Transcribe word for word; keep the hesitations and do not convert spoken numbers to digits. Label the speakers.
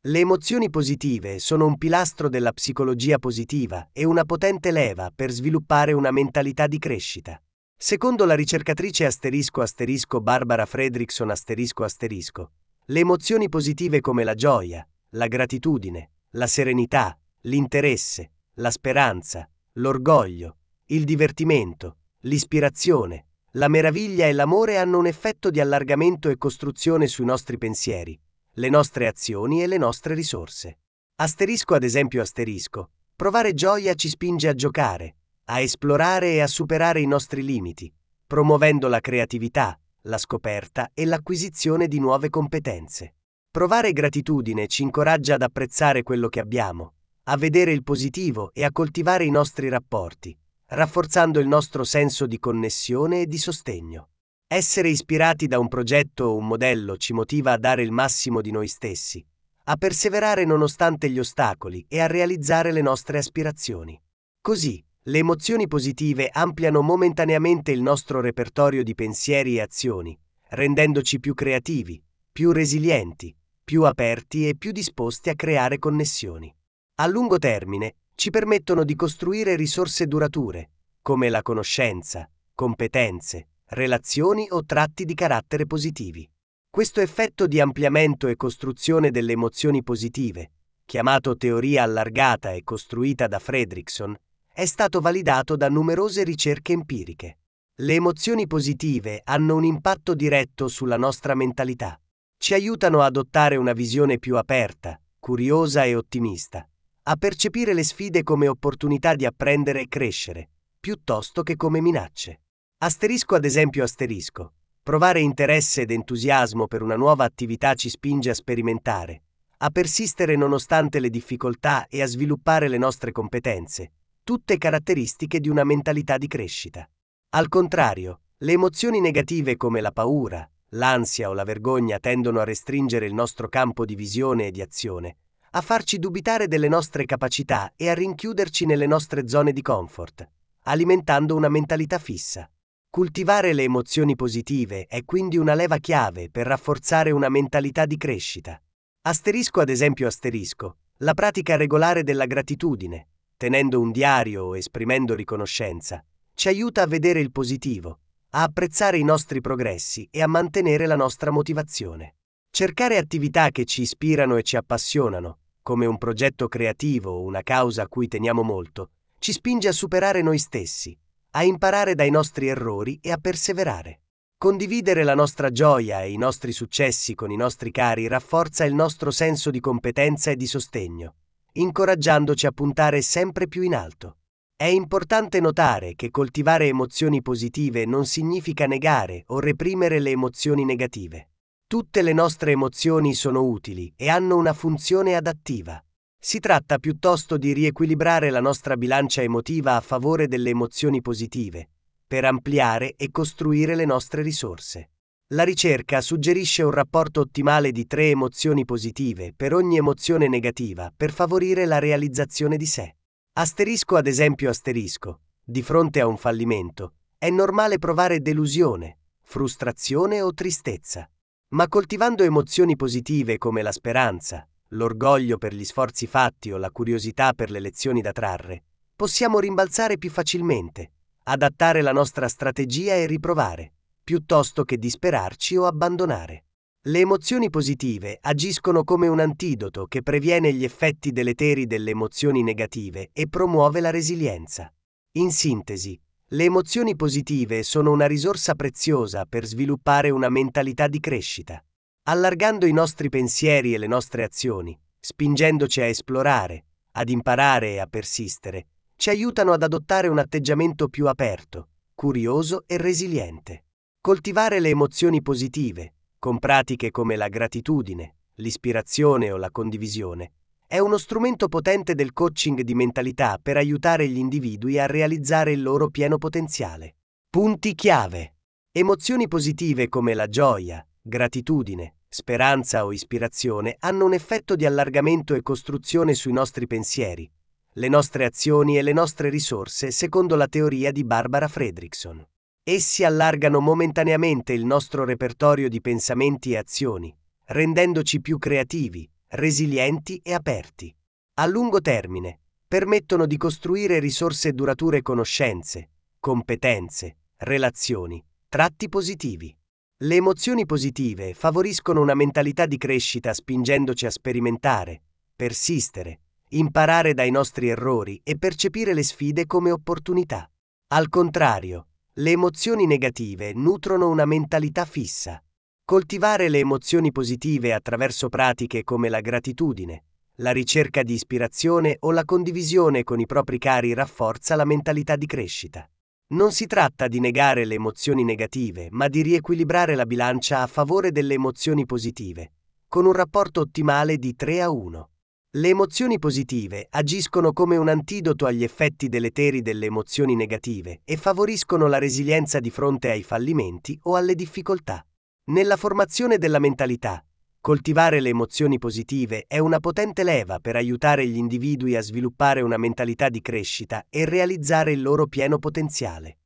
Speaker 1: Le emozioni positive sono un pilastro della psicologia positiva e una potente leva per sviluppare una mentalità di crescita. Secondo la ricercatrice asterisco asterisco Barbara Fredrickson asterisco asterisco, le emozioni positive come la gioia, la gratitudine, la serenità, l'interesse, la speranza, l'orgoglio, il divertimento, l'ispirazione, la meraviglia e l'amore hanno un effetto di allargamento e costruzione sui nostri pensieri, le nostre azioni e le nostre risorse. Asterisco ad esempio asterisco, provare gioia ci spinge a giocare, a esplorare e a superare i nostri limiti, promuovendo la creatività, la scoperta e l'acquisizione di nuove competenze. Provare gratitudine ci incoraggia ad apprezzare quello che abbiamo, a vedere il positivo e a coltivare i nostri rapporti, rafforzando il nostro senso di connessione e di sostegno. Essere ispirati da un progetto o un modello ci motiva a dare il massimo di noi stessi, a perseverare nonostante gli ostacoli e a realizzare le nostre aspirazioni. Così, le emozioni positive ampliano momentaneamente il nostro repertorio di pensieri e azioni, rendendoci più creativi, più resilienti, più aperti e più disposti a creare connessioni. A lungo termine, ci permettono di costruire risorse durature, come la conoscenza, competenze, relazioni o tratti di carattere positivi. Questo effetto di ampliamento e costruzione delle emozioni positive, chiamato teoria allargata e costruita da Fredrickson, è stato validato da numerose ricerche empiriche. Le emozioni positive hanno un impatto diretto sulla nostra mentalità. Ci aiutano a adottare una visione più aperta, curiosa e ottimista, a percepire le sfide come opportunità di apprendere e crescere, piuttosto che come minacce. Asterisco ad esempio asterisco, provare interesse ed entusiasmo per una nuova attività ci spinge a sperimentare, a persistere nonostante le difficoltà e a sviluppare le nostre competenze, tutte caratteristiche di una mentalità di crescita. Al contrario, le emozioni negative come la paura, l'ansia o la vergogna tendono a restringere il nostro campo di visione e di azione, a farci dubitare delle nostre capacità e a rinchiuderci nelle nostre zone di comfort, alimentando una mentalità fissa. Coltivare le emozioni positive è quindi una leva chiave per rafforzare una mentalità di crescita. Asterisco ad esempio asterisco, la pratica regolare della gratitudine, tenendo un diario o esprimendo riconoscenza, ci aiuta a vedere il positivo, a apprezzare i nostri progressi e a mantenere la nostra motivazione. Cercare attività che ci ispirano e ci appassionano, come un progetto creativo o una causa a cui teniamo molto, ci spinge a superare noi stessi, a imparare dai nostri errori e a perseverare. Condividere la nostra gioia e i nostri successi con i nostri cari rafforza il nostro senso di competenza e di sostegno, incoraggiandoci a puntare sempre più in alto. È importante notare che coltivare emozioni positive non significa negare o reprimere le emozioni negative. Tutte le nostre emozioni sono utili e hanno una funzione adattiva. Si tratta piuttosto di riequilibrare la nostra bilancia emotiva a favore delle emozioni positive, per ampliare e costruire le nostre risorse. La ricerca suggerisce un rapporto ottimale di tre emozioni positive per ogni emozione negativa per favorire la realizzazione di sé. Asterisco ad esempio asterisco, di fronte a un fallimento, è normale provare delusione, frustrazione o tristezza. Ma coltivando emozioni positive come la speranza, l'orgoglio per gli sforzi fatti o la curiosità per le lezioni da trarre, possiamo rimbalzare più facilmente, adattare la nostra strategia e riprovare, piuttosto che disperarci o abbandonare. Le emozioni positive agiscono come un antidoto che previene gli effetti deleteri delle emozioni negative e promuove la resilienza. In sintesi, le emozioni positive sono una risorsa preziosa per sviluppare una mentalità di crescita, allargando i nostri pensieri e le nostre azioni, spingendoci a esplorare, ad imparare e a persistere, ci aiutano ad adottare un atteggiamento più aperto, curioso e resiliente. Coltivare le emozioni positive, con pratiche come la gratitudine, l'ispirazione o la condivisione, è uno strumento potente del coaching di mentalità per aiutare gli individui a realizzare il loro pieno potenziale. Punti chiave. Emozioni positive come la gioia, gratitudine, speranza o ispirazione hanno un effetto di allargamento e costruzione sui nostri pensieri, le nostre azioni e le nostre risorse secondo la teoria di Barbara Fredrickson. Essi allargano momentaneamente il nostro repertorio di pensamenti e azioni, rendendoci più creativi, resilienti e aperti. A lungo termine, permettono di costruire risorse durature conoscenze, competenze, relazioni, tratti positivi. Le emozioni positive favoriscono una mentalità di crescita spingendoci a sperimentare, persistere, imparare dai nostri errori e percepire le sfide come opportunità. Al contrario, le emozioni negative nutrono una mentalità fissa. Coltivare le emozioni positive attraverso pratiche come la gratitudine, la ricerca di ispirazione o la condivisione con i propri cari rafforza la mentalità di crescita. Non si tratta di negare le emozioni negative, ma di riequilibrare la bilancia a favore delle emozioni positive, con un rapporto ottimale di tre a uno. Le emozioni positive agiscono come un antidoto agli effetti deleteri delle emozioni negative e favoriscono la resilienza di fronte ai fallimenti o alle difficoltà. Nella formazione della mentalità, coltivare le emozioni positive è una potente leva per aiutare gli individui a sviluppare una mentalità di crescita e realizzare il loro pieno potenziale.